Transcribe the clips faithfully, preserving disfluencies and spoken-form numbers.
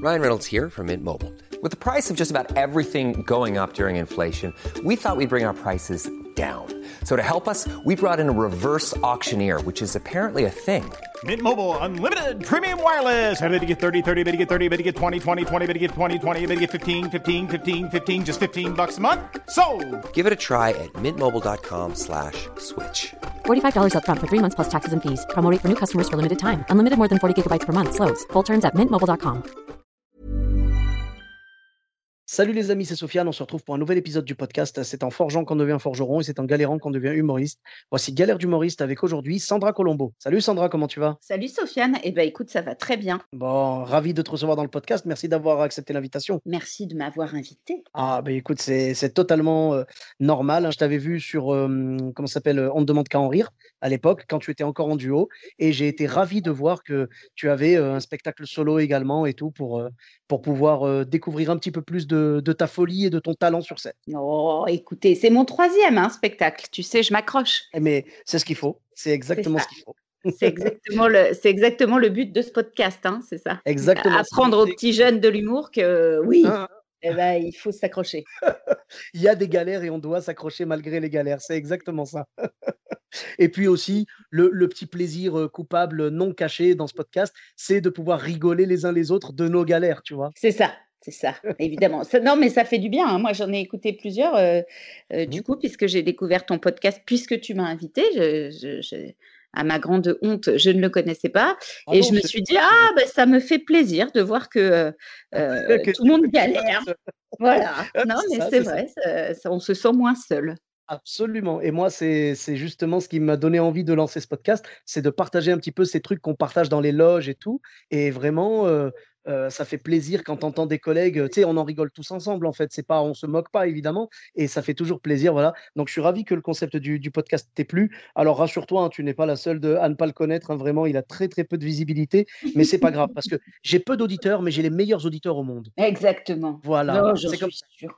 Ryan Reynolds here from Mint Mobile. With the price of just about everything going up during inflation, we thought we'd bring our prices down. So to help us, we brought in a reverse auctioneer, which is apparently a thing. Mint Mobile Unlimited Premium Wireless. How to get thirty, thirty, how to get thirty, how to get twenty, twenty, twenty, how to get twenty, twenty, how to get fifteen, fifteen, fifteen, fifteen, just fifteen bucks a month? Sold! Give it a try at mintmobile.com slash switch. forty-five dollars up front for three months plus taxes and fees. Promo rate for new customers for limited time. Unlimited more than forty gigabytes per month. Slows full terms at mint mobile dot com. Salut les amis, c'est Sofiane, on se retrouve pour un nouvel épisode du podcast. C'est en forgeant qu'on devient forgeron et c'est en galérant qu'on devient humoriste. Voici Galère d'humoriste avec aujourd'hui Sandra Colombo. Salut Sandra, comment tu vas? Salut Sofiane, eh ben écoute, ça va très bien. Bon, ravi de te recevoir dans le podcast, merci d'avoir accepté l'invitation. Merci de m'avoir invité. Ah bah écoute, c'est, c'est totalement euh, normal, hein. Je t'avais vu sur, euh, comment ça s'appelle, On ne demande qu'à en rire, à l'époque, quand tu étais encore en duo. Et j'ai été ravi de voir que tu avais euh, un spectacle solo également et tout pour, euh, pour pouvoir euh, découvrir un petit peu plus de de ta folie et de ton talent sur scène. Oh, écoutez, c'est mon troisième hein, spectacle. Tu sais, je m'accroche. Mais c'est ce qu'il faut. C'est exactement C'est ce qu'il faut. C'est exactement le, c'est exactement le but de ce podcast, hein, c'est ça. Exactement. Apprendre aux petits jeunes de l'humour que oui, Hein, eh ben, il faut s'accrocher. il y a des galères et on doit s'accrocher malgré les galères. C'est exactement ça. Et puis aussi, le, le petit plaisir euh, coupable non caché dans ce podcast, c'est de pouvoir rigoler les uns les autres de nos galères, tu vois. C'est ça. C'est ça, évidemment. Ça- non, mais ça fait du bien, hein. Moi, j'en ai écouté plusieurs, euh, euh, du Mhm. coup, puisque j'ai découvert ton podcast, puisque tu m'as invité. Je, je- je- à ma grande honte, je ne le connaissais pas. Ah Et non, je me c'est suis dit, ah, ben, ça me fait plaisir de voir que euh, euh, que tout le monde galère. Voilà. Ah, Non, c'est mais ça, c'est c'est ça. vrai, ça- ça- on se sent moins seul. Absolument. Et moi, c'est c'est justement ce qui m'a donné envie de lancer ce podcast, c'est de partager un petit peu ces trucs qu'on partage dans les loges et tout. Et vraiment, euh, euh, ça fait plaisir quand on entend des collègues, euh, tu sais, on en rigole tous ensemble en fait. C'est pas, on se moque pas évidemment, et ça fait toujours plaisir, voilà. Donc je suis ravi que le concept du, du podcast t'ait plu. Alors rassure-toi, hein, tu n'es pas la seule de, à ne pas le connaître, hein. Vraiment, il a très très peu de visibilité, mais c'est pas grave parce que j'ai peu d'auditeurs, mais j'ai les meilleurs auditeurs au monde. Exactement. Voilà, Non, j'en c'est comme suis ça. sûre.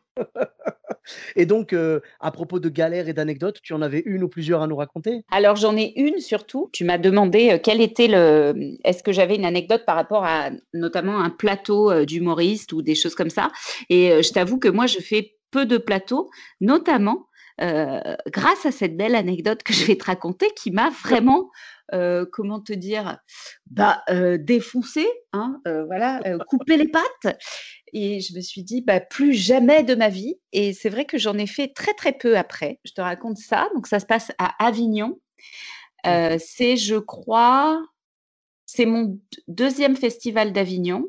Et donc, euh, à propos de galères et d'anecdotes, tu en avais une ou plusieurs à nous raconter? Alors, j'en ai une surtout. Tu m'as demandé euh, quel était le. Est-ce que j'avais une anecdote par rapport à notamment un plateau euh, d'humoriste ou des choses comme ça. Et euh, je t'avoue que moi, je fais peu de plateaux, notamment euh, grâce à cette belle anecdote que je vais te raconter qui m'a vraiment, euh, comment te dire, bah, euh, défoncé, hein, euh, voilà, euh, coupé les pattes. Et je me suis dit, bah, plus jamais de ma vie. Et c'est vrai que j'en ai fait très, très peu après. Je te raconte ça. Donc, ça se passe à Avignon. Euh, Mhm. c'est, je crois, c'est mon d- deuxième festival d'Avignon.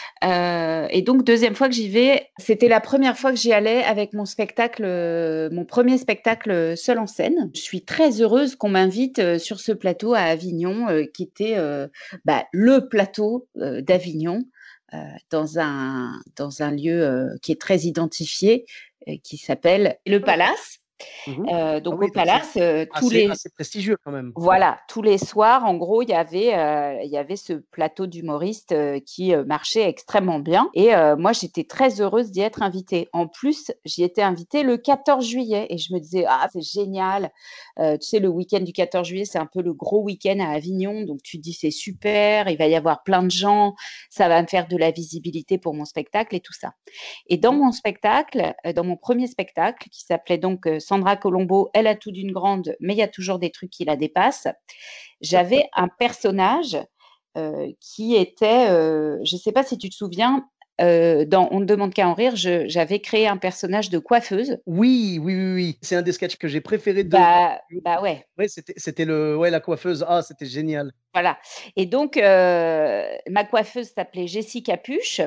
Euh, et donc, deuxième fois que j'y vais, c'était la première fois que j'y allais avec mon spectacle, euh, mon premier spectacle euh, seul en scène. Je suis très heureuse qu'on m'invite euh, sur ce plateau à Avignon, euh, qui était euh, bah, le plateau euh, d'Avignon, euh, dans un, dans un lieu euh, qui est très identifié, euh, qui s'appelle le Palace. Mhm. Euh, Ah donc, oui, au donc c'est Palace, euh, tous assez, les, assez prestigieux quand même. voilà, tous les soirs, en gros, il y avait, euh, il y avait ce plateau d'humoristes euh, qui euh, marchait extrêmement bien. Et euh, moi, j'étais très heureuse d'y être invitée. En plus, j'y étais invitée le quatorze juillet et je me disais, ah, c'est génial. Euh, tu sais, le week-end du quatorze juillet, c'est un peu le gros week-end à Avignon. Donc, tu te dis, c'est super, il va y avoir plein de gens, ça va me faire de la visibilité pour mon spectacle et tout ça. Et dans mon spectacle, euh, dans mon premier spectacle, qui s'appelait donc euh, Sandra Colombo, elle a tout d'une grande, mais il y a toujours des trucs qui la dépassent, j'avais un personnage euh, qui était, euh, je ne sais pas si tu te souviens, euh, dans On ne demande qu'à en rire, je- j'avais créé un personnage de coiffeuse. Oui, oui, oui, oui. C'est un des sketchs que j'ai préféré de. Bah, bah ouais, Ouais, c'était, c'était le, ouais, la coiffeuse. Ah, c'était génial. voilà. Et donc, euh, ma coiffeuse s'appelait Jessie Capuche.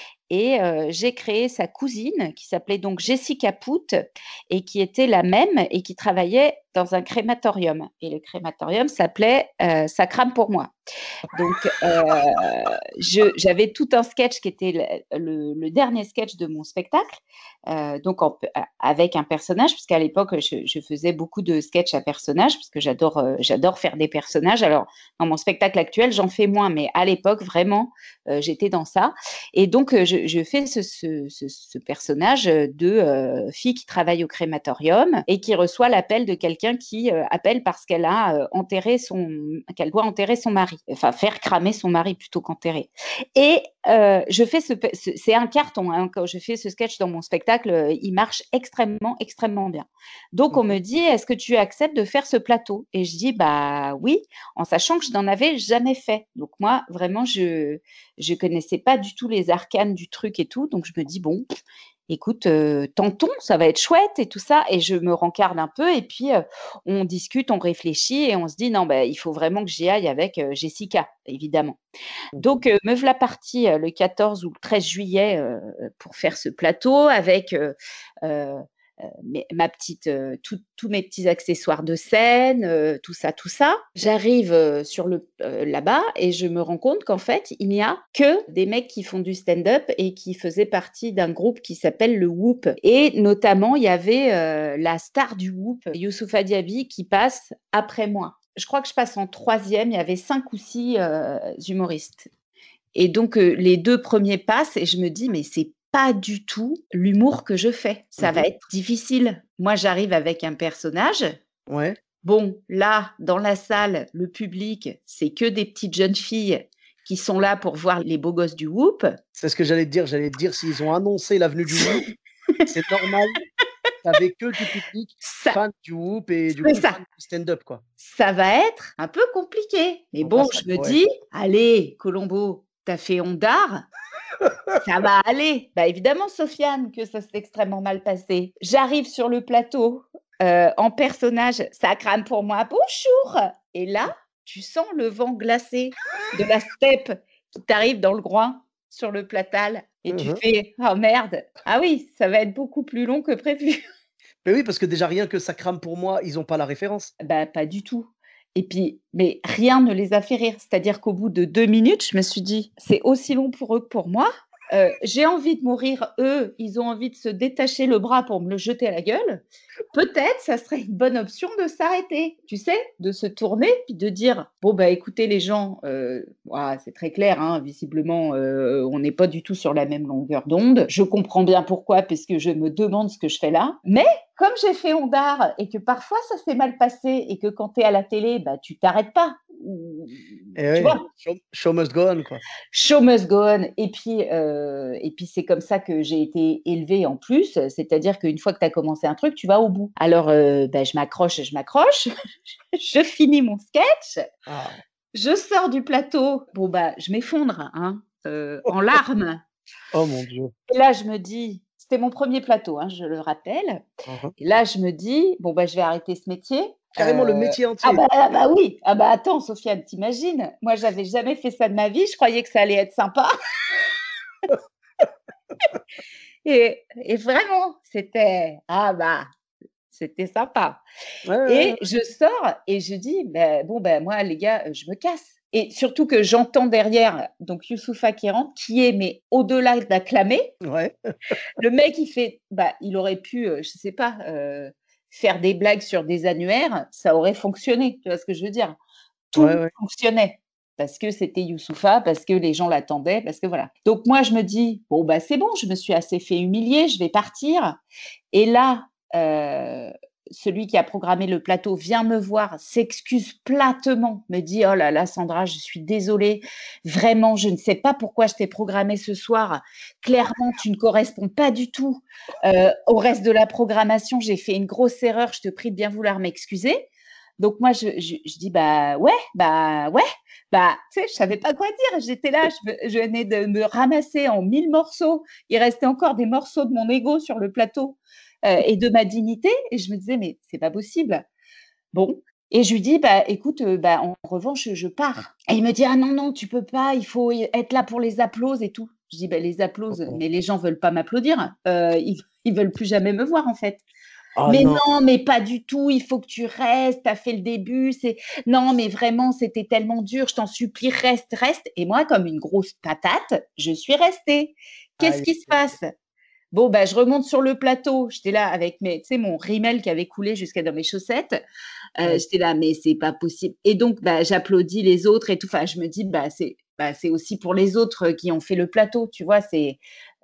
Et euh, j'ai créé sa cousine qui s'appelait donc Jessica Pout et qui était la même et qui travaillait dans un crématorium. Et le crématorium s'appelait euh, Ça crame pour moi. Donc, euh, je- j'avais tout un sketch qui était le, le- le dernier sketch de mon spectacle, euh, donc en- avec un personnage, parce qu'à l'époque, je, je faisais beaucoup de sketchs à personnages, parce que j'adore euh, j'adore faire des personnages. Alors, dans mon spectacle actuel, j'en fais moins, mais à l'époque, vraiment, euh, j'étais dans ça. Et donc, euh, je, je fais ce, ce- ce- ce personnage de euh, fille qui travaille au crématorium et qui reçoit l'appel de quelqu'un quelqu'un qui euh, appelle parce qu'elle a euh, enterré son, qu'elle doit enterrer son mari, enfin faire cramer son mari plutôt qu'enterrer. Et euh, je fais ce, ce, c'est un carton hein, quand je fais ce sketch dans mon spectacle, euh, il marche extrêmement, extrêmement bien. Donc on me dit, est-ce que tu acceptes de faire ce plateau? Et je dis, bah oui, en sachant que je n'en avais jamais fait. Donc moi, vraiment, je je connaissais pas du tout les arcanes du truc et tout, donc je me dis bon. Écoute, euh, tentons, ça va être chouette et tout ça. Et je me rencarde un peu et puis euh, on discute, on réfléchit et on se dit non, bah, il faut vraiment que j'y aille avec euh, Jessica, évidemment. Donc, euh, me voilà partie euh, le quatorze ou le treize juillet euh, pour faire ce plateau avec euh, euh, euh, mes- ma petite, euh, tout- tous mes petits accessoires de scène, euh, tout ça, tout ça. J'arrive euh, sur le euh, là-bas et je me rends compte qu'en fait, il n'y a que des mecs qui font du stand-up et qui faisaient partie d'un groupe qui s'appelle le Whoop. Et notamment, il y avait euh, la star du Whoop, Youssoupha Diaby, qui passe après moi. Je crois que je passe en troisième. Il y avait cinq ou six euh, humoristes. Et donc, euh, les deux premiers passent et je me dis, mais c'est pas du tout l'humour que je fais. Ça va Mhm. être difficile. Moi, j'arrive avec un personnage. Ouais. Bon, là, dans la salle, le public, c'est que des petites jeunes filles qui sont là pour voir les beaux gosses du Whoop. C'est ce que j'allais te dire. J'allais te dire, s'ils ont annoncé l'avenue du Whoop, c'est normal. T'avais que du public Ça, fan du Whoop et du c'est coup ça. fan du stand-up, quoi. Ça va être un peu compliqué. Mais bon, je Impassable, me ouais. dis, allez, Colombo, t'as fait Ondar, ça va aller. Bah évidemment, Sofiane, que ça s'est extrêmement mal passé. J'arrive sur le plateau euh, en personnage, ça crame pour moi. Bonjour. Et là, tu sens le vent glacé de la steppe qui t'arrive dans le groin sur le platal. Et tu Mhm. fais, oh merde. Ah oui, ça va être beaucoup plus long que prévu. Mais oui, parce que déjà rien que ça crame pour moi, ils ont pas la référence. Bah, pas du tout. Et puis, mais rien ne les a fait rire. C'est-à-dire qu'au bout de deux minutes, je me suis dit, c'est aussi long pour eux que pour moi. Euh, j'ai envie de mourir. Eux, ils ont envie de se détacher le bras pour me le jeter à la gueule. Peut-être, ça serait une bonne option de s'arrêter, tu sais, de se tourner puis de dire, bon bah écoutez les gens, euh, ouah, c'est très clair, hein, visiblement, euh, on n'est pas du tout sur la même longueur d'onde. Je comprends bien pourquoi, puisque je me demande ce que je fais là. Mais comme j'ai fait Ondar et que parfois ça s'est mal passé et que quand tu es à la télé, bah, tu t'arrêtes pas. Ou- Et Tu oui, vois, show, show must go on, quoi. show must go on. Et puis, euh, et puis c'est comme ça que j'ai été élevée en plus. C'est-à-dire qu'une fois que tu as commencé un truc, tu vas au bout. Alors, euh, bah, je m'accroche, je m'accroche. Je finis mon sketch. Ah. Je sors du plateau. Bon, bah, je m'effondre hein, euh, en larmes. Oh mon Dieu. Et là, je me dis, c'était mon premier plateau, hein, je le rappelle. Mhm. Et là, je me dis, bon, bah, je vais arrêter ce métier. Carrément le Euh, métier Ah entier. bah, ah bah oui, ah bah attends Sofiane, t'imagines? Moi, j'avais jamais fait ça de ma vie, je croyais que ça allait être sympa. Et, et vraiment, c'était, ah bah, c'était sympa. Ouais, ouais, Et ouais. je sors et je dis, bah, bon, bah, moi, les gars, je me casse. Et surtout que j'entends derrière, donc Youssoupha qui rentre, qui est, mais au-delà d'acclamer, Ouais. le mec, il fait, bah, il aurait pu, euh, je sais pas, euh, faire des blagues sur des annuaires, ça aurait fonctionné. Tu vois ce que je veux dire? Tout Ouais, ouais. fonctionnait parce que c'était Youssoupha, parce que les gens l'attendaient, parce que voilà. Donc moi, je me dis, bon, bah, c'est bon, je me suis assez fait humilier, je vais partir. Et là, euh, celui qui a programmé le plateau vient me voir, s'excuse platement, me dit, oh là là, Sandra, je suis désolée, vraiment, je ne sais pas pourquoi je t'ai programmé ce soir. Clairement, tu ne corresponds pas du tout euh, au reste de la programmation. J'ai fait une grosse erreur, je te prie de bien vouloir m'excuser. Donc moi, je, je, je dis, bah ouais, bah ouais, bah tu sais, je savais pas quoi dire. J'étais là, je, me- je venais de me ramasser en mille morceaux. Il restait encore des morceaux de mon ego sur le plateau euh, et de ma dignité. Et je me disais, mais c'est pas possible. Bon. Et je lui dis, bah écoute, euh, bah, en revanche, je pars. Et il me dit, ah non, non, tu peux pas, il faut y- être là pour les applauses et tout. Je dis, bah les applauses, Oh, mais les gens veulent pas m'applaudir. Euh, ils, ils veulent plus jamais me voir en fait. oh Mais non. non, mais pas du tout, il faut que tu restes, tu as fait le début, c'est non, mais vraiment, c'était tellement dur, je t'en supplie, reste, reste. Et moi, comme une grosse patate, je suis restée. Qu'est-ce Aïe. qui se passe? Bon, bah, je remonte sur le plateau. J'étais là avec mes, tu sais, mon rimel qui avait coulé jusqu'à dans mes chaussettes. Euh, Ouais. j'étais là, mais c'est pas possible. Et donc, bah, j'applaudis les autres et tout. Enfin, je me dis, bah, c'est, bah, c'est aussi pour les autres qui ont fait le plateau, tu vois. C'est,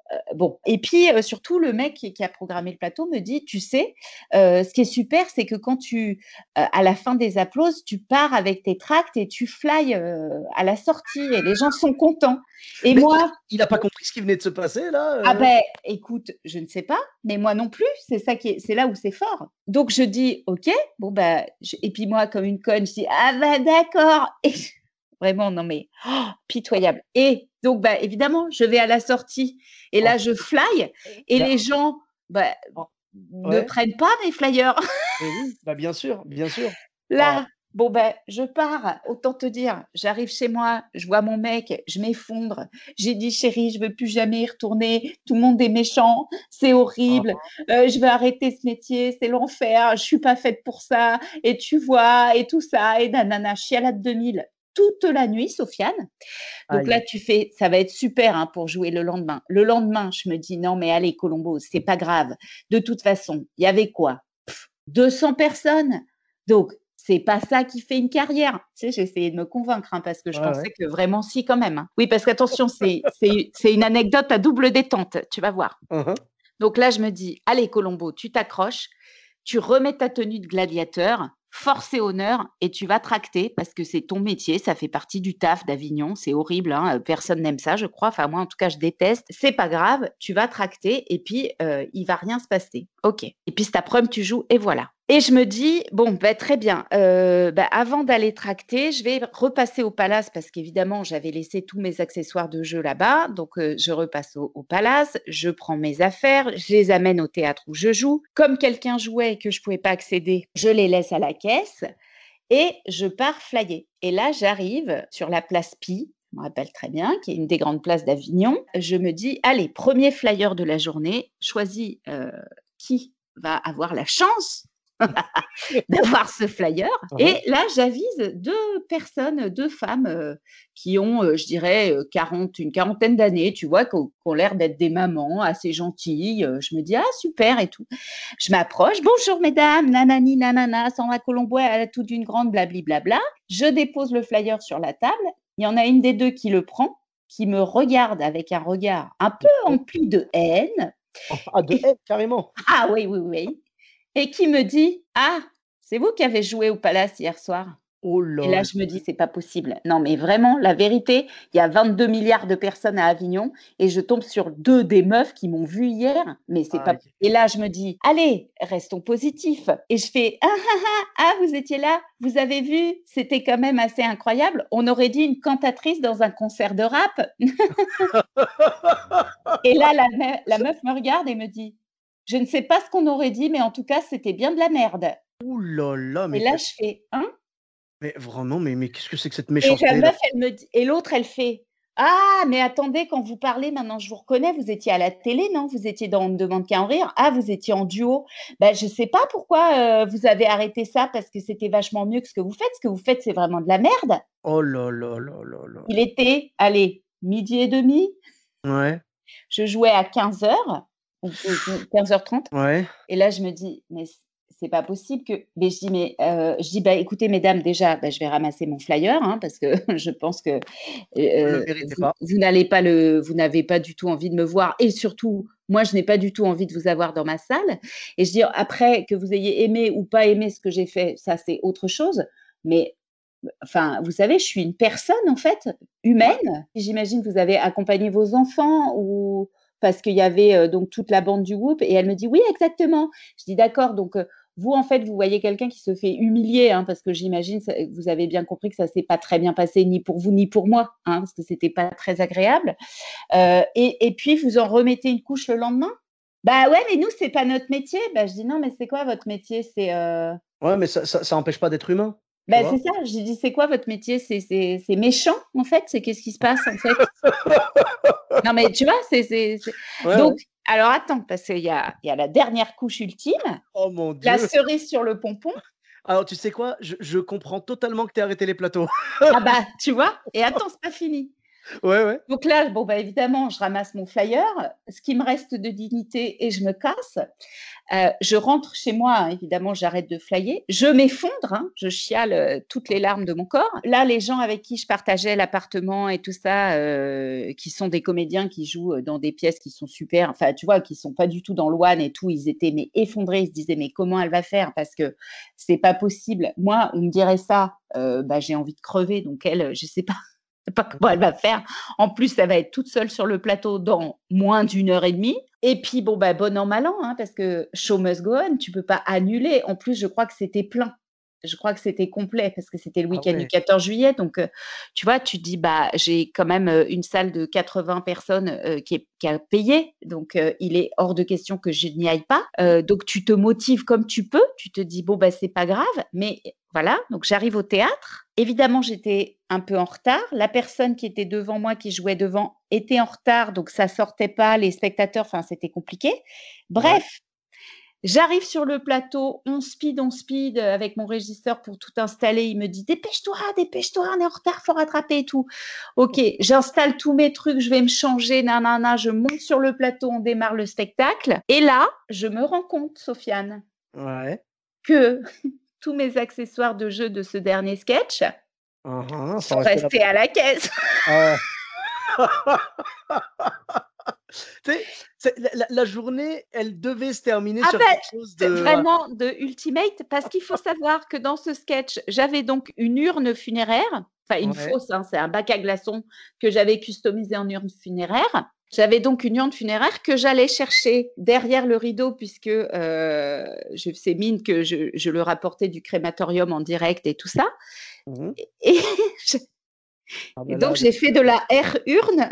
bon. Et puis, euh, surtout, le mec qui, qui a programmé le plateau me dit, tu sais, euh, ce qui est super, c'est que quand tu, euh, à la fin des applauses, tu pars avec tes tracts et tu fly euh, à la sortie et les gens sont contents. Et Mais moi, il n'a pas compris ce qui venait de se passer là. ah euh. ben, écoute, je ne sais pas, mais moi non plus, c'est ça qui est, c'est là où c'est fort. Donc je dis, ok, bon ben, je- et puis moi comme une conne, je dis, ah ben d'accord. Et je- vraiment, non mais oh, pitoyable. Et donc bah évidemment, je vais à la sortie et là Oh, je fly et bah, les gens bah, oh, ne ouais. prennent pas mes flyers. Mais oui, bah bien sûr, bien sûr. Oh, Là, bon ben, je pars, autant te dire, j'arrive chez moi, je vois mon mec, je m'effondre. J'ai dit, chérie, je veux plus jamais y retourner. Tout le monde est méchant, c'est horrible. oh, Euh, je vais arrêter ce métier, c'est l'enfer. Je suis pas faite pour ça. Et tu vois, et tout ça, et nanana, chialade deux mille toute la nuit, Sofiane. Donc là, aïe. tu fais, ça va être super hein, pour jouer le lendemain. Le lendemain, je me dis, non, mais allez, Colombo, c'est pas grave. De toute façon, il y avait quoi? Pff, deux cents personnes. Donc, c'est pas ça qui fait une carrière. Tu sais, j'ai essayé de me convaincre hein, parce que je Ouais, pensais ouais. que vraiment si quand même. hein. Oui, parce qu'attention, c'est, c'est, c'est une anecdote à double détente, tu vas voir. Uhum. Donc là, je me dis, allez, Colombo, tu t'accroches, tu remets ta tenue de gladiateur, force et honneur, et tu vas tracter parce que c'est ton métier, ça fait partie du taf d'Avignon, c'est horrible, hein, personne n'aime ça, je crois. Enfin, moi, en tout cas, je déteste. C'est pas grave, tu vas tracter et puis euh, il va rien se passer. Ok. Et puis cet après-midi, tu joues et voilà. Et je me dis, bon, bah, très bien. Euh, bah, avant d'aller tracter, je vais repasser au palace parce qu'évidemment, j'avais laissé tous mes accessoires de jeu là-bas. Donc, euh, je repasse au, au palace, je prends mes affaires, je les amène au théâtre où je joue. Comme quelqu'un jouait et que je pouvais pas accéder, je les laisse à la caisse et je pars flyer. Et là, j'arrive sur la place Pi. Je me rappelle très bien, qui est une des grandes places d'Avignon. Je me dis, allez, premier flyer de la journée, choisis euh, qui va avoir la chance d'avoir ce flyer. Uhum. Et là, j'avise deux personnes, deux femmes euh, qui ont, euh, je dirais, euh, quarante, une quarantaine d'années, tu vois, qui ont, qui ont l'air d'être des mamans assez gentilles. Euh, je me dis, ah, super et tout. Je m'approche, bonjour mesdames, nanani, nanana, Sandra Colombo, elle a tout d'une grande blablabla. Je dépose le flyer sur la table. Il y en a une des deux qui le prend, qui me regarde avec un regard un peu empli de haine. Ah, de Et- haine, carrément. ah oui, oui, oui. Et qui me dit, ah, c'est vous qui avez joué au Palace hier soir. Oh Et là, lol. je me dis, c'est pas possible. Non, mais vraiment, la vérité, il y a vingt-deux milliards de personnes à Avignon et je tombe sur deux des meufs qui m'ont vue hier, mais c'est pas. Aïe. Et là, je me dis, allez, restons positifs. Et je fais, ah, ah, ah, ah, vous étiez là, vous avez vu, c'était quand même assez incroyable. On aurait dit une cantatrice dans un concert de rap. Et là, la, me- la meuf me regarde et me dit, je ne sais pas ce qu'on aurait dit, mais en tout cas, c'était bien de la merde. Ouh là là, Et mais, là, que- je fais, hein? mais vraiment, mais, mais qu'est-ce que c'est que cette Et la méchanceté là? meuf, elle me dit, et l'autre, elle fait, ah, mais attendez, quand vous parlez, maintenant je vous reconnais, vous étiez à la télé, non? Vous étiez dans On ne demande qu'à en rire. Ah, vous étiez en duo. Ben, je sais pas pourquoi euh, vous avez arrêté ça parce que c'était vachement mieux que ce que vous faites. Ce que vous faites, c'est vraiment de la merde. Oh là là là là là. Il était, allez, midi et demi. Ouais, Je jouais à quinze heures, ou- ou- ou quinze heures trente. ouais. Et là, je me dis, mais c- c'est pas possible que. Mais je dis, mais euh, je dis, bah écoutez, mesdames, déjà, bah, je vais ramasser mon flyer, hein, parce que je pense que Vous le euh, méritez vous, pas. vous n'allez pas le, vous n'avez pas du tout envie de me voir, et surtout, moi, je n'ai pas du tout envie de vous avoir dans ma salle. Et je dis, après que vous ayez aimé ou pas aimé ce que j'ai fait, ça c'est autre chose. Mais enfin, vous savez, je suis une personne en fait humaine. J'imagine que vous avez accompagné vos enfants ou parce qu'il y avait euh, donc toute la bande du groupe et elle me dit oui exactement. Je dis d'accord. Donc euh, vous en fait vous voyez quelqu'un qui se fait humilier hein, parce que j'imagine ça- vous avez bien compris que ça s'est pas très bien passé ni pour vous ni pour moi hein, parce que c'était pas très agréable. Euh, et, et puis vous en remettez une couche le lendemain. Bah ouais mais nous c'est pas notre métier. Bah je dis non mais c'est quoi votre métier? C'est euh, Ouais, mais ça, ça, ça empêche pas d'être humain. Tu ben, vois? c'est ça, j'ai dit: «C'est quoi votre métier?» C'est c'est c'est méchant, en fait? C'est qu'est-ce qui se passe, en fait? Non, mais tu vois? C'est c'est c'est Ouais, donc ouais. alors attends, parce qu'il y a il y a la dernière couche ultime, Oh mon la Dieu. cerise sur le pompon. Alors, tu sais quoi? Je, je comprends totalement que tu aies arrêté les plateaux. Ah bah, tu vois? Et attends, c'est pas fini. Ouais, ouais. Donc là, bon, bah, évidemment, je ramasse mon flyer, ce qui me reste de dignité et je me casse. Heu, je rentre chez moi, hein, évidemment, j'arrête de flyer. Je m'effondre, hein, je chiale, heu, toutes les larmes de mon corps. Là, les gens avec qui je partageais l'appartement et tout ça, heu, qui sont des comédiens qui jouent, heu, dans des pièces qui sont super, enfin, tu vois, qui sont pas du tout dans le one et tout, ils étaient mais effondrés. Ils se disaient: «Mais comment elle va faire? Parce que c'est pas possible». Moi, on me dirait ça, heu, bah, j'ai envie de crever donc elle, heu, je sais pas sais pas comment elle va faire. En plus, elle va être toute seule sur le plateau dans moins d'une heure et demie. Et puis bon, bah, bon an, mal an, hein, parce que show must go on, tu peux pas annuler. En plus, je crois que c'était plein. Je crois que c'était complet parce que c'était le Ah week-end du ouais. quatorze juillet. Donc, heu, tu vois, tu te dis: «Bah, j'ai quand même, heu, une salle de quatre-vingts personnes, heu, qui est qui a payé. Donc, heu, il est hors de question que je n'y aille pas». Heu, donc tu te motives comme tu peux. Tu te dis: «Bon, bah, c'est pas grave». Mais voilà, donc j'arrive au théâtre. Évidemment, j'étais un peu en retard. La personne qui était devant moi, qui jouait devant, était en retard, donc ça sortait pas, les spectateurs, enfin, c'était compliqué. Ouais. Bref, j'arrive sur le plateau, on speed, on speed, heu, avec mon régisseur pour tout installer. Il me dit: «Dépêche-toi, dépêche-toi, on est en retard, faut rattraper et tout». OK, j'installe tous mes trucs, je vais me changer, nin nin nin, je monte sur le plateau, on démarre le spectacle et là, je me rends compte, Sofiane, Ouais. que tous mes accessoires de jeu de ce dernier sketch Hein, hein, sont sont restés restés là-bas. à la caisse. Ah ouais. Tu sais, c'est la la la journée, elle devait se terminer Ah sur ben, quelque chose c'est de ouais. vraiment de ultimate parce qu'il faut savoir que dans ce sketch, j'avais donc une urne funéraire, enfin une Ouais. fausse, hein, c'est un bac à glaçons que j'avais customisé en urne funéraire. J'avais donc une urne funéraire que j'allais chercher derrière le rideau puisque, heu, je faisais mine que je je le rapportais du crématorium en direct et tout ça Mmh mh. et je Ah et bah donc là, j'ai fait de la air urne,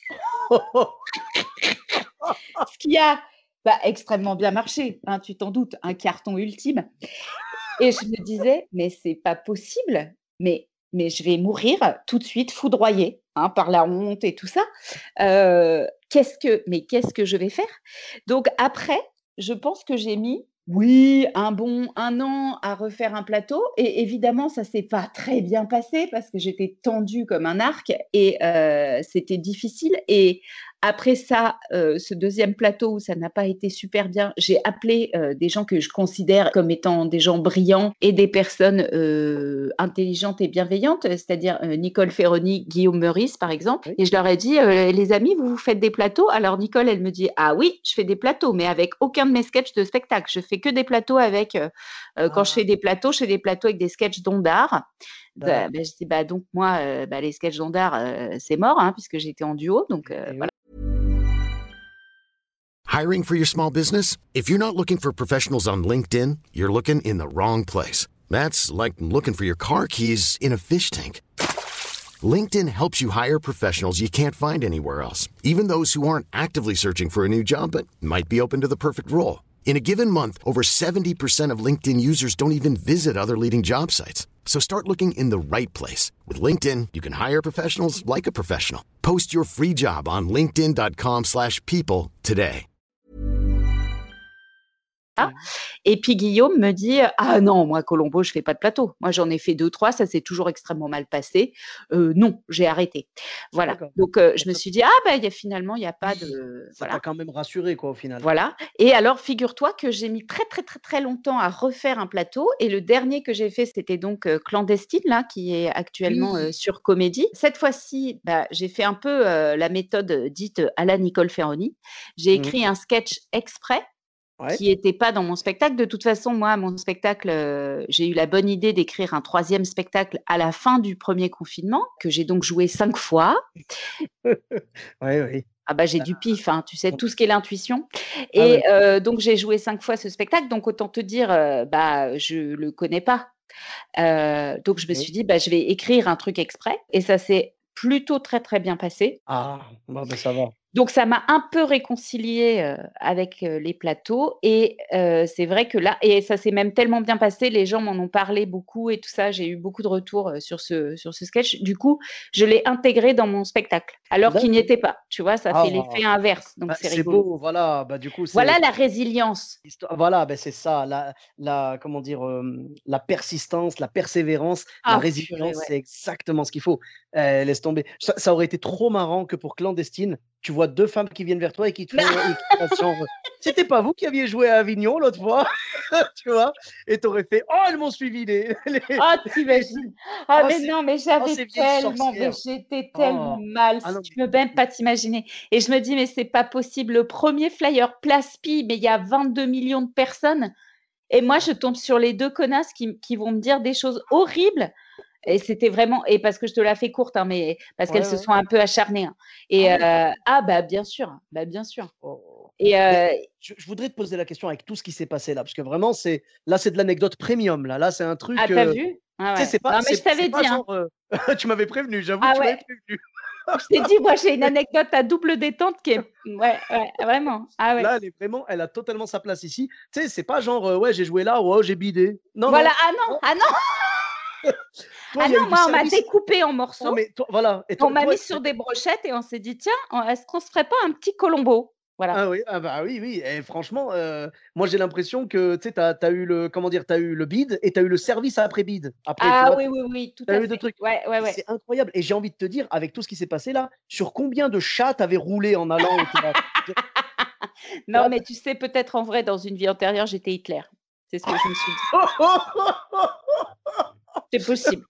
ce qui a, bah, extrêmement bien marché, hein, tu t'en doutes, un carton ultime. Et je me disais: «Mais c'est pas possible, mais mais je vais mourir tout de suite foudroyée, hein, par la honte et tout ça. Heu, qu'est-ce que mais qu'est-ce que je vais faire?» Donc après, je pense que j'ai mis, oui, un bon un an à refaire un plateau et évidemment, ça s'est pas très bien passé parce que j'étais tendue comme un arc et heu, c'était difficile et après ça, heu, ce deuxième plateau où ça n'a pas été super bien, j'ai appelé, heu, des gens que je considère comme étant des gens brillants et des personnes, heu, intelligentes et bienveillantes, c'est-à-dire, heu, Nicole Ferroni, Guillaume Meurice, par exemple oui. et je leur ai dit: «Heu, les amis, vous, vous faites des plateaux?» Alors Nicole, elle me dit: «Ah oui, je fais des plateaux, mais avec aucun de mes sketchs de spectacle. Je fais que des plateaux avec, heu heu, quand je Ah, fais des plateaux, je fais des plateaux avec des sketchs d'Ondar». Bah bah, d'accord. je dis: «Bah donc moi, heu, bah, les sketchs d'Ondar, heu, c'est mort, hein, puisque j'étais en duo, donc heu, Et voilà». oui. Hiring for your small business? If you're not looking for professionals on LinkedIn, you're looking in the wrong place. That's like looking for your car keys in a fish tank. LinkedIn helps you hire professionals you can't find anywhere else, even those who aren't actively searching for a new job but might be open to the perfect role. In a given month, over seventy percent of LinkedIn users don't even visit other leading job sites. So start looking in the right place. With LinkedIn, you can hire professionals like a professional. Post your free job on linkedin dot com slash people today. Mmh. Et puis Guillaume me dit: «Ah non, moi Colombo, je fais pas de plateau. Moi, j'en ai fait deux trois, ça s'est toujours extrêmement mal passé. Heu, non, j'ai arrêté». Voilà, D'accord. donc heu, Bah je me ça suis dit: «Ah bah, il y a finalement, il y a pas de» ça t'a voilà. quand même rassuré quoi, au final? Voilà et alors figure-toi que j'ai mis très, très, très, très longtemps à refaire un plateau et le dernier que j'ai fait, c'était donc, heu, Clandestine là, qui est actuellement, heu, Oui! sur Comédie. Cette fois-ci, bah, j'ai fait un peu, heu, la méthode, heu, dite, heu, à la Nicole Ferroni. J'ai Mmh. écrit un sketch exprès Ouais. qui était pas dans mon spectacle. De toute façon, moi, mon spectacle, heu, j'ai eu la bonne idée d'écrire un troisième spectacle à la fin du premier confinement, que j'ai donc joué cinq fois. Oui, oui. Ah bah, j'ai Bah, du pif, hein, tu sais, on tout ce qui est l'intuition ah ouais. et heu, donc j'ai joué cinq fois ce spectacle, donc autant te dire, heu, bah, je le connais pas. Heu, donc je me Oui. suis dit: «Bah, je vais écrire un truc exprès» et ça s'est plutôt très, très bien passé. Ah! Bon, bah, ça va. Donc ça m'a un peu réconciliée, heu, avec, heu, les plateaux et heu, c'est vrai que là et ça s'est même tellement bien passé, les gens m'en ont parlé beaucoup et tout ça. J'ai eu beaucoup de retours, heu, sur ce sur ce sketch. Du coup, je l'ai intégré dans mon spectacle, alors qu'il n'y D'accord. était pas, tu vois? Ça fait Ah! l'effet inverse, donc Bah, c'est c'est rigolo. beau, voilà, bah, du coup, Voilà c'est la résilience. Histo voilà, beh, c'est ça, la la comment dire? Hem, la persistance, la persévérance, la Ah purée, résilience, ouais. c'est exactement ce qu'il faut. Heu, laisse tomber. Ça ça aurait été trop marrant que pour Clandestine, tu vois deux femmes qui viennent vers toi et qui te font et qui te fassent genre, heu: «C'était pas vous qui aviez joué à Avignon l'autre fois?» Tu vois? Et tu aurais fait: «Oh, elles m'ont suivi les les Ah, tu imagines? Ah oh mais ces non, mais oh j'avais ces vieilles tellement mais sorcières!» j'étais tellement Oh! mal, Ah si non tu mais peux même pas t'imaginer et je me dis: «Mais c'est pas possible, le premier flyer Place Pi, mais il y a vingt-deux millions de personnes et moi je tombe sur les deux connasses qui m qui vont me dire des choses horribles» et c'était vraiment et parce que je te la fais courte, hein, mais parce qu'elles Ouais, se ouais. sont un peu acharnées, hein Ah et heu ouais, carrément. ah bah, bien sûr, bah, bien sûr Oh. et Mais heu je je voudrais te poser la question avec tout ce qui s'est passé là, parce que vraiment c'est là, c'est de l'anecdote premium là. Là, c'est un ah, truc, tu as heu, vu? Ah tu sais, ouais. c'est pas Non mais je c'est c'est t'avais pas dit, hein. genre, heu tu m'avais prévenu, j'avoue que Ah tu m'avais ouais. prévenu. Je t'ai dit, moi, j'ai une anecdote à double détente qui est ouais, ouais, vraiment. Ah ouais. Là, elle est vraiment elle a totalement sa place ici. Tu sais, c'est pas genre, heu: «Ouais, j'ai joué là, oh, j'ai bidé». Non, Voilà, non, ah non, toi ah non, toi, ah il y a eu non, du moi, on m'a service. découpé en Non, morceaux, mais toi voilà et on toi m'a toi mis sur des brochettes et on s'est dit: «Tiens, on est-ce qu'on se ferait pas un petit colombo?» Voilà. ah oui, ah bah, oui, oui et franchement, heu, moi, j'ai l'impression que, tu sais, tu as tu as eu le comment dire? Tu as eu le bide et tu as eu le service après bide. Après, tu Ah vois? oui, oui, oui, tout Tu as à eu deux fait. trucs Ouais, ouais, et ouais. c'est incroyable et j'ai envie de te dire, avec tout ce qui s'est passé là, sur combien de chats tu avais roulé en allant au théâtre? Je tu Non, vois? mais tu sais, peut-être en vrai, dans une vie antérieure, j'étais Hitler. C'est ce que je me suis dit. C'est possible.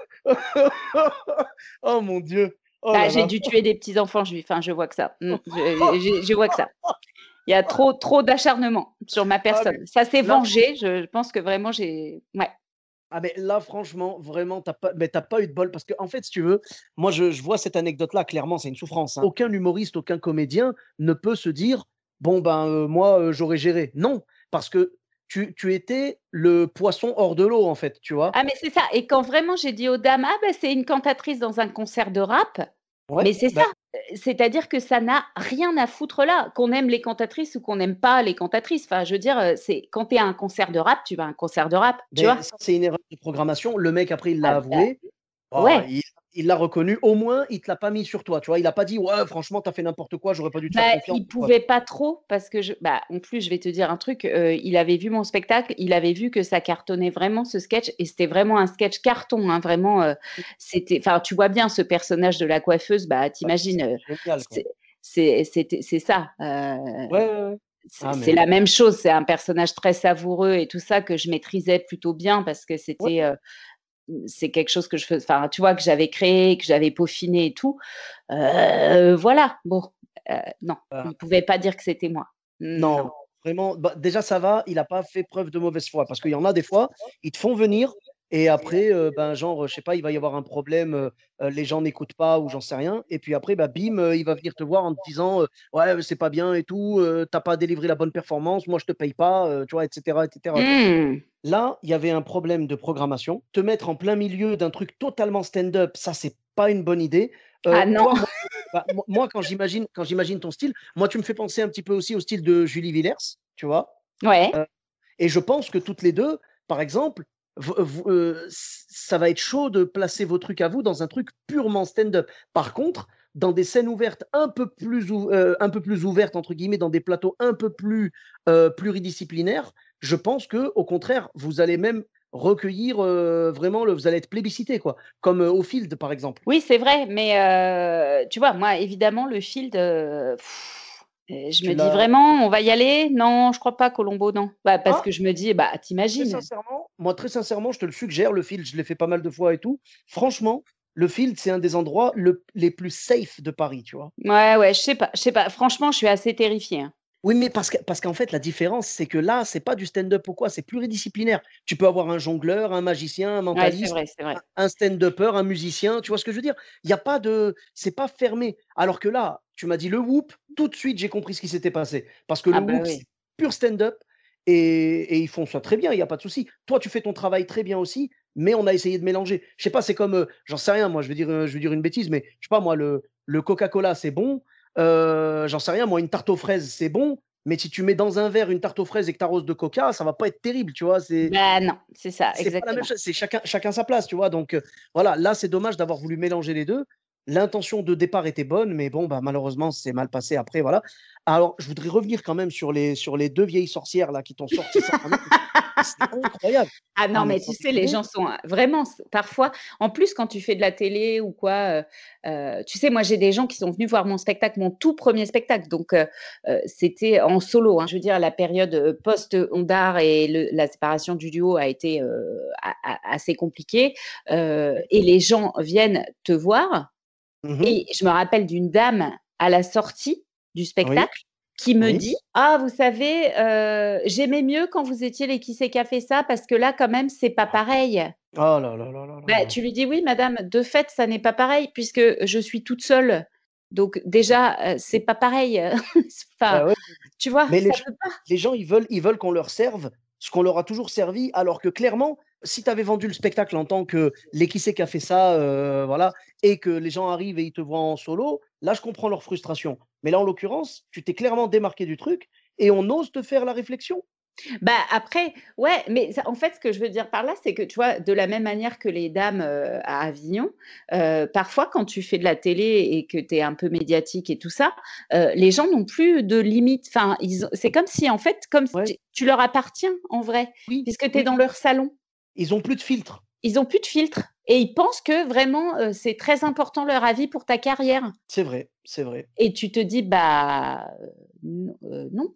Oh mon Dieu! Oh Bah, là j'ai là! dû tuer des petits enfants juifs, hein, je vois que ça. Mmh, je je je vois que ça. Il y a trop trop d'acharnement sur ma Ah mais personne. Ça s'est là vengé, je je pense que vraiment j'ai ouais. ah mais là franchement, vraiment, tu as pas mais tu as pas eu de bol parce qu'en fait, si tu veux, moi je je vois cette anecdote-là, clairement, c'est une souffrance, hein. Aucun humoriste, aucun comédien ne peut se dire: «Bon ben, heu, moi, heu, j'aurais géré». Non, parce que tu tu étais le poisson hors de l'eau, en fait, tu vois? Ah mais c'est ça et quand vraiment j'ai dit aux dames: «Ah bah, c'est une cantatrice dans un concert de rap», Ouais, mais c'est ça, bah heu, c'est-à-dire que ça n'a rien à foutre là, qu'on aime les cantatrices ou qu'on n'aime pas les cantatrices. Enfin, je veux dire, heu, c'est quand tu es à un concert de rap, tu vas à un concert de rap, tu beh, vois? ça, c'est une erreur de programmation. Le mec après il Ah l'a bah, avoué. Oh, ouais. il il l'a reconnu. Au moins, il te l'a pas mis sur toi, tu vois? Il a pas dit: «Ouais, franchement, tu as fait n'importe quoi, j'aurais pas dû te faire Bah, confiance» il ou quoi. pouvait pas trop parce que je bah, en plus, je vais te dire un truc, heu, il avait vu mon spectacle, il avait vu que ça cartonnait vraiment ce sketch et c'était vraiment un sketch carton, hein, vraiment, heu, c'était enfin, tu vois bien ce personnage de la coiffeuse, bah, tu Bah, imagines, c'était heu, génial, quoi. c'est c'est c'était c'est ça, heu, Ouais, ouais, ouais. c'est Ah c'est mais la même chose, c'est un personnage très savoureux et tout ça que je maîtrisais plutôt bien parce que ouais, c'était, heu, c'est quelque chose que je fais enfin, tu vois, que j'avais créé, que j'avais peaufiné et tout, heu, voilà, bon, heu, non, bah il pouvait pas dire que c'était moi. Non. non, vraiment, bah, déjà ça va, il a pas fait preuve de mauvaise foi parce qu'il y en a des fois, ils te font venir et après, heu, ben, genre, heu, je sais pas, il va y avoir un problème, heu heu, les gens n'écoutent pas ou j'en sais rien et puis après, bah, bim, heu, il va venir te voir en te disant, heu: «Ouais, heu, c'est pas bien et tout, heu, tu as pas délivré la bonne performance, moi je te paye pas», heu, tu vois? Et cetera et cetera, quoi. Mmh. Là, il y avait un problème de programmation. Te mettre en plein milieu d'un truc totalement stand-up, ça, c'est pas une bonne idée. Ah Heu, non. toi, moi bah, moi moi, quand j'imagine quand j'imagine ton style, moi, tu me fais penser un petit peu aussi au style de Julie Villers, tu vois? Ouais. Heu et je pense que toutes les deux, par exemple, v vous, heu, ç ça va être chaud de placer vos trucs à vous dans un truc purement stand-up. Par contre, dans des scènes ouvertes un peu plus ou heu, un peu plus «ouvertes» entre guillemets, dans des plateaux un peu plus, heu, pluridisciplinaires, je pense qu'au contraire, vous allez même recueillir, heu, vraiment le vous allez être plébiscité, quoi. Comme, heu, au Field, par exemple. Oui, c'est vrai, mais heu, tu vois, moi, évidemment, le field, heu, heu, je Tu me dis: l'as «Vraiment, on va y aller? Non, je crois pas Colombo, non». Bah, parce ah! que je me dis: «Bah, tu Très imagines?» sincèrement, moi, très sincèrement, je te le suggère, le Field, je l'ai fait pas mal de fois et tout. Franchement, le Field, c'est un des endroits le les plus safe de Paris, tu vois? Ouais, ouais, je sais pas je sais pas. Franchement, je suis assez terrifiée, hein. Oui, mais parce que parce qu'en fait, la différence, c'est que là, c'est pas du stand-up ou quoi, c'est pluridisciplinaire. Tu peux avoir un jongleur, un magicien, un Ouais, c'est mentaliste, vrai, c'est un vrai. un stand-upper, un musicien, tu vois ce que je veux dire? Il y a pas de c'est pas fermé. Alors que là, tu m'as dit le Whoop, tout de suite, j'ai compris ce qui s'était passé. Parce que Ah le bah, Whoop, c'est oui. pur stand-up et et ils font ça très bien, il y a pas de souci. Toi, tu fais ton travail très bien aussi, mais on a essayé de mélanger. Je sais pas, c'est comme, heu, j'en sais rien moi, je vais dire, heu, je vais dire une bêtise, mais je sais pas moi, le le Coca-Cola, c'est bon, heu, j'en sais rien moi, une tarte aux fraises, c'est bon, mais si tu mets dans un verre une tarte aux fraises et que tu arroses de coca, ça va pas être terrible, tu vois? C'est Bah, non, c'est ça, c'est pas la même exactement. chose, c'est chacun chacun sa place, tu vois? Donc heu, voilà, là, c'est dommage d'avoir voulu mélanger les deux. L'intention de départ était bonne, mais bon, bah, malheureusement, c'est mal passé après, voilà. Alors, je voudrais revenir quand même sur les sur les deux vieilles sorcières là qui t'ont sorti ça, vraiment, c'est incroyable. Ah Ah non, mais mais sans tu sais, les déconner. gens sont, heu, vraiment s parfois en plus, quand tu fais de la télé ou quoi, heu heu, tu sais, moi, j'ai des gens qui sont venus voir mon spectacle, mon tout premier spectacle, donc heu heu, c'était en solo, hein. Je veux dire, la période, heu, post-Ondar et le la séparation du duo a été, heu, a a assez compliquée, heu Oui. et les gens viennent te voir Mmh mh. et je me rappelle d'une dame à la sortie du Oui, spectacle qui me oui. dit: «Ah vous savez, heu, j'aimais mieux quand vous étiez les Qui c'est qui a fait ça parce que là quand même c'est pas pareil». Oh là là là là là Bah, là. tu lui dis: «Oui madame, de fait ça n'est pas pareil puisque je suis toute seule. Donc déjà, heu, c'est pas pareil». Enfin, Bah ouais, tu vois? mais les Ça gens peut pas. les gens, ils veulent ils veulent qu'on leur serve ce qu'on leur a toujours servi, alors que clairement, si tu avais vendu le spectacle en tant que les Qui c'est qui a fait ça, heu, voilà, et que les gens arrivent et ils te voient en solo, là, je comprends leur frustration. Mais là, en l'occurrence, tu t'es clairement démarqué du truc et on ose te faire la réflexion. Bah, après, ouais, mais ça en fait, ce que je veux dire par là, c'est que, tu vois, de la même manière que les dames, heu, à Avignon, heu, parfois quand tu fais de la télé et que tu es un peu médiatique et tout ça, heu, les gens n'ont plus de limites. Enfin, ils ont c'est comme si, en fait, comme si Ouais, tu tu leur appartiens, en vrai, oui, puisque tu es oui, dans oui. leur salon. Ils ont plus de filtre. Ils ont plus de filtre et ils pensent que vraiment, heu, c'est très important leur avis pour ta carrière C'est vrai, c'est vrai. et tu te dis: «Bah, heu, n heu, non».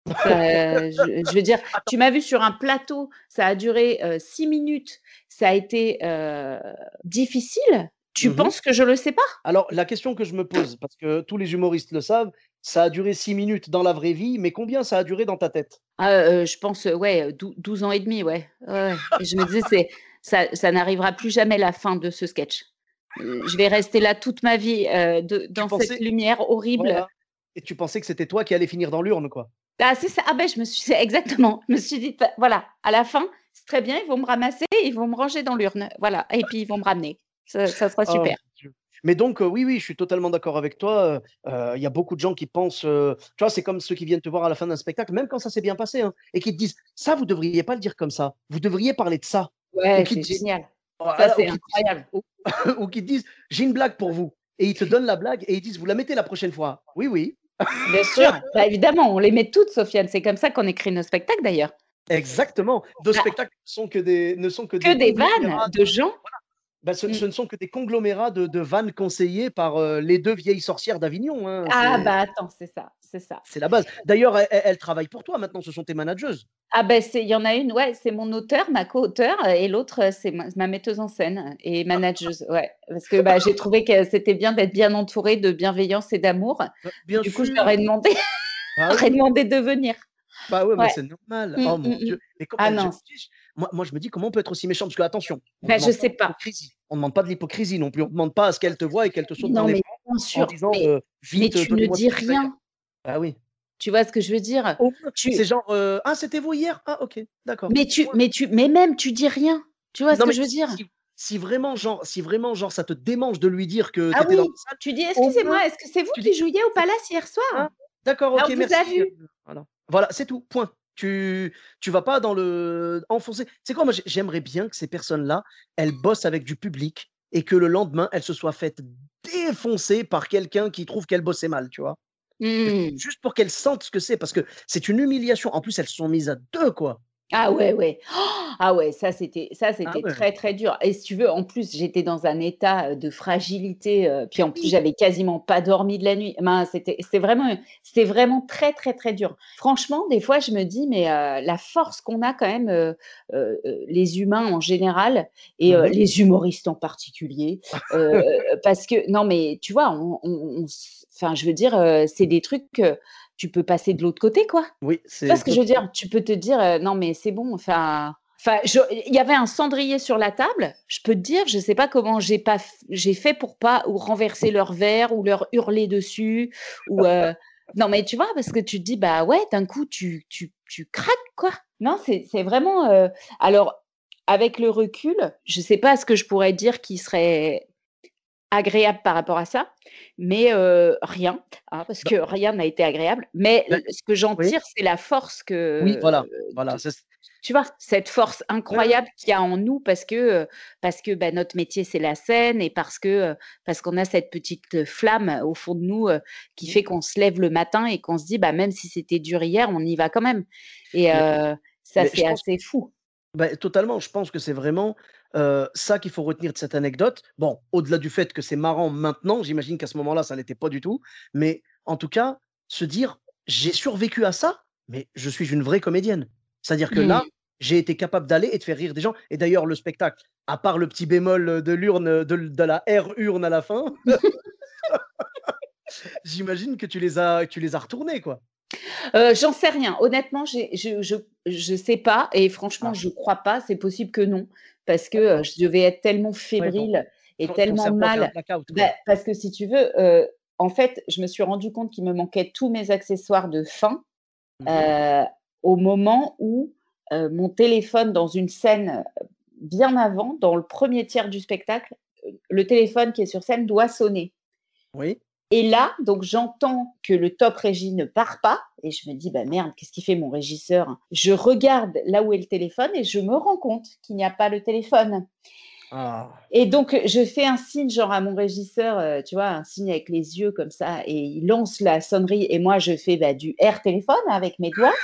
Ça, je je veux dire, tu m'as vu sur un plateau, ça a duré, heu, six minutes, ça a été, heu, difficile. Tu Mmh mh. penses que je le sais pas? Alors, la question que je me pose, parce que tous les humoristes le savent, ça a duré six minutes dans la vraie vie, mais combien ça a duré dans ta tête? Ah, heu, je pense, heu, ouais, heu, dou douze ans et demi, ouais. Ouais, ouais et je me disais: «C'est ça ça n'arrivera plus jamais la fin de ce sketch. Heu, je vais rester là toute ma vie, heu, de Tu dans cette pensais lumière horrible». voilà, et tu pensais que c'était toi qui allais finir dans l'urne, quoi? Ah, c'est ça. Ah ben, je me suis c'est exactement. Je me suis dit: «Bah, voilà, à la fin, c'est très bien, ils vont me ramasser, ils vont me ranger dans l'urne, voilà et puis ils vont me ramener. Ça ça sera Oh mon super». Dieu. Mais donc, heu, oui, oui, je suis totalement d'accord avec toi, heu heu, il y a beaucoup de gens qui pensent, heu, tu vois, c'est comme ceux qui viennent te voir à la fin d'un spectacle, même quand ça s'est bien passé, hein, et qui te disent: «Ça, vous devriez pas le dire comme ça, vous devriez parler de ça», ou Ouais, qui c'est te disent génial. Ça, voilà, ou c'est qui te disent incroyable. ou ou qui te disent: «J'ai une blague pour vous», et ils te donnent la blague et ils disent: «Vous la mettez la prochaine fois». Oui, oui. Bien sûr. Bah, évidemment, on les met toutes, Sofiane. C'est comme ça qu'on écrit nos spectacles, d'ailleurs. Exactement. Nos Bah, spectacles sont que des ne sont que que des des vannes conglomérats de gens. bah, ce Mmh. ce ne sont que des conglomérats de de vannes conseillées par, heu, les deux vieilles sorcières d'Avignon, hein, Ah c'est bah, attends, c'est ça, c'est ça. c'est la base. D'ailleurs, elles elles elles travaillent pour toi maintenant, ce sont tes manageuses? Ah ben c'est il y en a une, ouais, c'est mon auteur, ma co-auteure et l'autre, heu, c'est ma ma metteuse en scène et manageuse, ouais. Parce que, bah, j'ai trouvé que c'était bien d'être bien entourée de bienveillance et d'amour. Bah, bien Du coup, je leur ai sûr! demandé Bah je leur ai oui, demandé de venir. bah ouais, mais Ouais. c'est normal. Mmh, Oh mmh mon mh. Dieu, mais com Ah eh, je non, c tu sais, moi moi je me dis: «Comment on peut être aussi méchant?» Parce que attention, on bah, je demande pas sais de pas. l'hypocrisie, on demande pas de l'hypocrisie non plus, on demande pas à ce qu'elle te voie et qu'elle te saute dans Non, les mais bras bien en sûr, disant, mais heu: mais «Vite, heu, tu ne donnez-moi ce dis que je paye». rien. Bah oui. Tu vois ce que je veux dire? Au moins, c'est Tu genre, heu: «Ah, c'était vous hier? Ah OK, d'accord». mais tu Point. mais tu mais même tu dis rien. Tu vois ce Non, que mais je veux si dire? si si vraiment genre si vraiment genre ça te démange de lui dire que tu Ah étais dans oui, la salle, tu dis: au moins «Excusez-moi, est-ce que c'est vous tu dis: qui jouiez au «C'est Palace hier soir? ah d'accord, Ah, OK, on vous a merci», heu, vu». voilà. Voilà, c'est tout, point. Tu tu vas pas dans le enfoncer, tu sais quoi? Moi, j'ai j'aimerais bien que ces personnes-là, elles bossent avec du public et que le lendemain, elles se soient faites défoncer par quelqu'un qui trouve qu'elles bossaient mal, tu vois? Ju Mmh. juste pour qu'elles sentent ce que c'est, parce que c'est une humiliation. En plus, elles se sont mises à deux, quoi. Ah ouais, ouais. Ah ouais, ça c'était ça Ah c'était ouais. très, très dur et si tu veux, en plus, j'étais dans un état, heu, de fragilité, heu, puis Mais en plus, oui! j'avais quasiment pas dormi de la nuit. Mince, c'était c'était vraiment c'était vraiment très, très, très dur. Franchement, des fois, je me dis: «Mais, heu, la force qu'on a quand même, heu heu heu, les humains en général et Mmh heu, mh. les humoristes en particulier», heu, parce que non, mais tu vois, on on on s enfin, je veux dire, heu, c'est des trucs que tu peux passer de l'autre côté, quoi. Oui, Tu vois c'est ce que je veux totalement dire? Tu peux te dire, heu: «Non mais c'est bon», enfin enfin je il y avait un cendrier sur la table, je peux te dire, je sais pas comment j'ai pas f j'ai fait pour pas ou renverser leur verre ou leur hurler dessus ou heu non mais tu vois? Parce que tu te dis: «Bah ouais, d'un coup tu tu tu craques quoi». Non, c'est c'est vraiment, heu alors avec le recul, je sais pas ce que je pourrais dire qui serait agréable par rapport à ça, mais heu, rien, hein, parce Bah que rien n'a été agréable. Mais bah, l ce que j'en oui, tire, c'est la force oui, que voilà, voilà, de c'est c tu vois? Cette force ouais, ouais, incroyable qu'il y a en nous parce que, heu, parce que, bah, notre métier, c'est la scène et parce que, heu, parce qu'on a cette petite, heu, flamme au fond de nous, heu, qui mmh, fait qu'on se lève le matin et qu'on se dit: «Bah, même si c'était dur hier, on y va quand même» et mais heu, ça, mais je c'est pense assez fou. bah, totalement, je pense que c'est vraiment, heu, ça qu'il faut retenir de cette anecdote. Bon, au-delà du fait que c'est marrant maintenant, j'imagine qu'à ce moment-là, ça l'était pas du tout, mais en tout cas, se dire: «J'ai survécu à ça, mais je suis une vraie comédienne». C'est-à-dire que là, Mmh. j'ai été capable d'aller et de faire rire des gens et d'ailleurs le spectacle, à part le petit bémol, heu, de l'urne, heu, de l de la R urne à la fin, j'imagine que tu les as tu les as retournés, quoi? Heu, j'en sais rien. Honnêtement, j'ai je je je sais pas et franchement, Ah, je crois pas. C'est possible que non, parce que, heu, d'accord. je devais être tellement Ouais, ton fébrile et ton ton tellement cerveau a fait un mal. blackout, Bah, quoi. parce que si tu veux, heu, en fait, je me suis rendu compte qu'il me manquait tous mes accessoires de fin, Mmh mh. heu, au moment où, heu, mon téléphone dans une scène, heu, bien avant, dans le premier tiers du spectacle, heu, le téléphone qui est sur scène doit sonner. Oui. Et là, donc j'entends que le top régie ne part pas et je me dis: «Bah, merde, qu'est-ce qu'il fait mon régisseur?» Je regarde là où est le téléphone et je me rends compte qu'il n'y a pas le téléphone Ah. et donc je fais un signe genre à mon régisseur, heu, tu vois, un signe avec les yeux comme ça et il lance la sonnerie et moi je fais, bah, du air téléphone avec mes doigts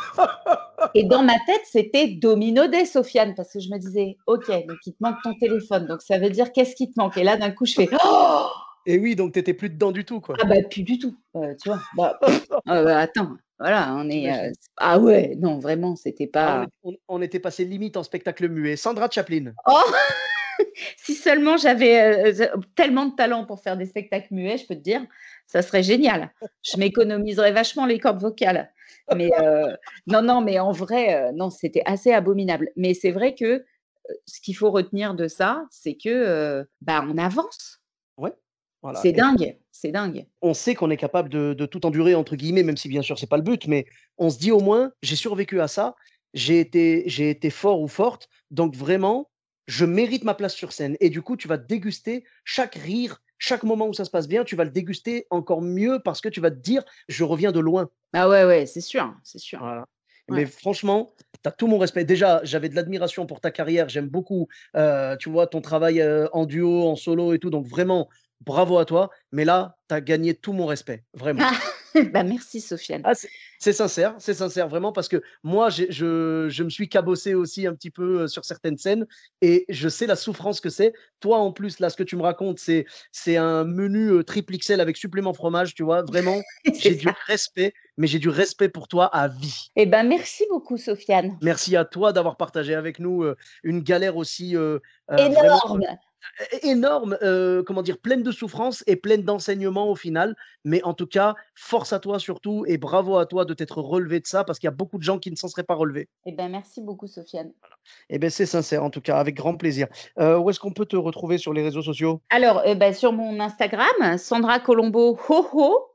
et dans ma tête, c'était domino day, Sofiane, parce que je me disais: «OK, donc il te manque ton téléphone, donc ça veut dire qu'est-ce qui te manque?» et là d'un coup je fais: «Oh!» Et oui, donc tu étais plus dedans du tout, quoi? Ah bah, plus du tout, heu, tu vois? Bah, heu, attends, voilà, on est, heu, J'imagine. ah ouais, non, vraiment, c'était Ah, on pas est on on était passé limite en spectacle muet. Sandra Chaplin. oh! Si seulement j'avais, heu, ze tellement de talent pour faire des spectacles muets, je peux te dire, ça serait génial. Je m'économiserais vachement les cordes vocales. Mais, heu, non, non, mais en vrai, heu, non, c'était assez abominable. Mais c'est vrai que, heu, ce qu'il faut retenir de ça, c'est que, heu, bah, on avance. Ouais, voilà C'est et dingue, c'est dingue. on sait qu'on est capable de de «tout endurer» entre guillemets, même si bien sûr c'est pas le but, mais on se dit au moins: «J'ai survécu à ça, j'ai été j'ai été fort ou forte, donc vraiment, je mérite ma place sur scène» et du coup, tu vas déguster chaque rire, chaque moment où ça se passe bien, tu vas le déguster encore mieux parce que tu vas te dire: «Je reviens de loin». Ah ouais, ouais, c'est sûr, c'est sûr. Voilà. Ouais. Mais franchement, tu as tout mon respect. Déjà, j'avais de l'admiration pour ta carrière, j'aime beaucoup, heu, tu vois, ton travail, heu, en duo, en solo et tout, donc vraiment bravo à toi. Mais là, tu as gagné tout mon respect, vraiment. Bah, merci Sofiane. Ah, c'est c'est sincère, c'est sincère vraiment parce que moi, j'ai je je me suis cabossé aussi un petit peu, heu, sur certaines scènes et je sais la souffrance que c'est. Toi, en plus, là, ce que tu me racontes, c'est c'est un menu, heu, triple X L avec supplément fromage, tu vois? Vraiment, C'est j'ai du ça. respect, mais j'ai du respect pour toi à vie. Eh ben, merci beaucoup Sofiane. Merci à toi d'avoir partagé avec nous, heu, une galère aussi, heu heu, vraiment, heu, Énorme. é énorme, heu, comment dire? Pleine de souffrance et pleine d'enseignements au final. Mais en tout cas, force à toi surtout et bravo à toi de t'être relevé de ça parce qu'il y a beaucoup de gens qui ne s'en seraient pas relevés. Eh ben, merci beaucoup Sofiane. Et beh, c'est sincère en tout cas, avec grand plaisir. Heu, où est-ce qu'on peut te retrouver sur les réseaux sociaux? Alors, heu, bah, sur mon Instagram, Sandra Colombo ho ho.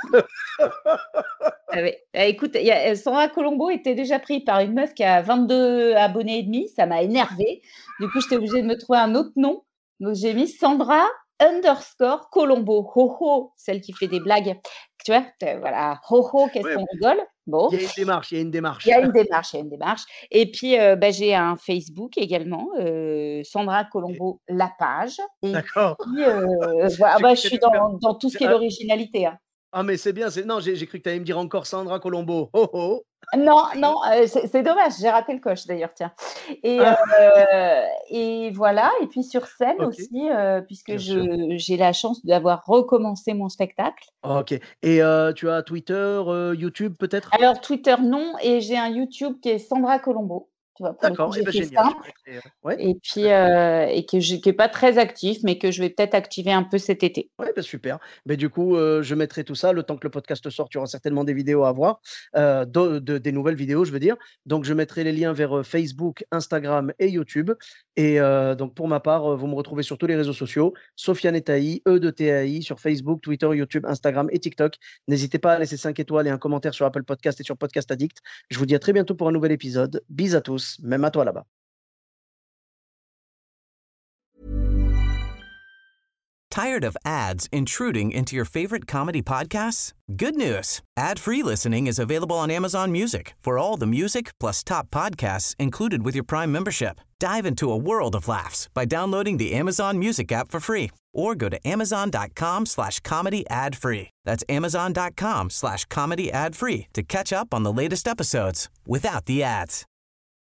Ah ouais, bah, écoute, il y a, heu, Sandra Colombo était déjà pris par une meuf qui a vingt-deux abonnés et demi, ça m'a énervée. Du coup, j'étais obligée de me trouver un autre nom. Donc j'ai mis Sandra underscore Colombo, ho ho, celle qui fait des blagues. Tu vois? Tu voilà, ho ho, qu'est-ce Ouais, qu'on rigole? Bon. il y a une démarche, il y a une Il y démarche. a une démarche, il y a une démarche et puis, heu, bah, j'ai un Facebook également, heu, Sandra OK, Colombo la page et d'accord. puis, heu, voilà, J'ai bah, cru je que tu suis allais me faire dans dans tout ce j'ai qui est ah l'originalité, hein. ah mais c'est bien, c'est non, j'ai j'ai cru que tu allais me dire encore Sandra Colombo. Oh oh! Non, non, heu, c'est c'est dommage, j'ai raté le coche d'ailleurs, tiens et heu Ah! et voilà et puis sur scène OK, aussi, heu, puisque bien sûr. je j'ai la chance d'avoir recommencé mon spectacle. OK et heu, tu as Twitter, heu, YouTube peut-être? Alors Twitter non et j'ai un YouTube qui est Sandra Colombo, tu vois? Pour le coup, D'accord et j'ai bah, fait génial, je simple. mettrai, heu ouais, Et puis, d'accord. heu et que je qui est pas très actif, mais que je vais peut-être activer un peu cet été. Ouais, bah, super. Beh, du coup, heu, je mettrai tout ça le temps que le podcast sorte, il y aura certainement des vidéos à voir, heu, de de des nouvelles vidéos, je veux dire. Donc je mettrai les liens vers, heu, Facebook, Instagram et YouTube et heu, donc pour ma part, heu, vous me retrouvez sur tous les réseaux sociaux, Sofiane et Tahi, E de T A I sur Facebook, Twitter, YouTube, Instagram et TikTok. N'hésitez pas à laisser cinq étoiles et un commentaire sur Apple Podcast et sur Podcast Addict. Je vous dis à très bientôt pour un nouvel épisode. Bis à tous, même à toi là-bas. Tired of ads intruding into your favorite comedy podcasts? Good news. Ad-free listening is available on Amazon Music for all the music plus top podcasts included with your Prime membership. Dive into a world of laughs by downloading the Amazon Music app for free or go to amazon.com slash comedy ad free. That's amazon.com slash comedy ad free to catch up on the latest episodes without the ads.